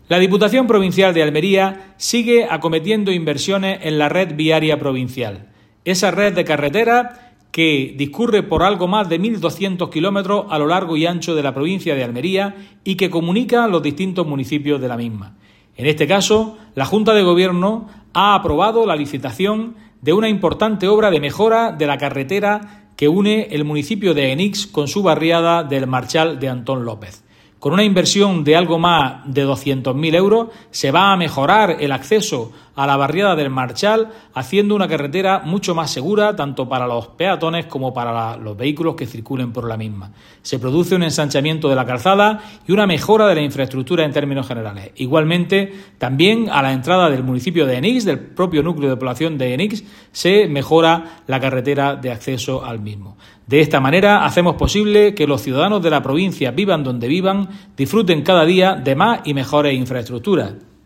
La Diputación Provincial de Almería sigue acometiendo inversiones en la red viaria provincial. Esa red de carreteras que discurre por algo más de 1.200 kilómetros a lo largo y ancho de la provincia de Almería y que comunica los distintos municipios de la misma. En este caso, la Junta de Gobierno ha aprobado la licitación de una importante obra de mejora de la carretera que une el municipio de Enix con su barriada del Marchal de Antón López. Con una inversión de algo más de 200.000 euros, se va a mejorar el acceso a la barriada del Marchal, haciendo una carretera mucho más segura, tanto para los peatones como para los vehículos que circulen por la misma. Se produce un ensanchamiento de la calzada y una mejora de la infraestructura en términos generales. Igualmente, también a la entrada del municipio de Enix, del propio núcleo de población de Enix, se mejora la carretera de acceso al mismo. De esta manera, hacemos posible que los ciudadanos de la provincia, vivan donde vivan, disfruten cada día de más y mejores infraestructuras.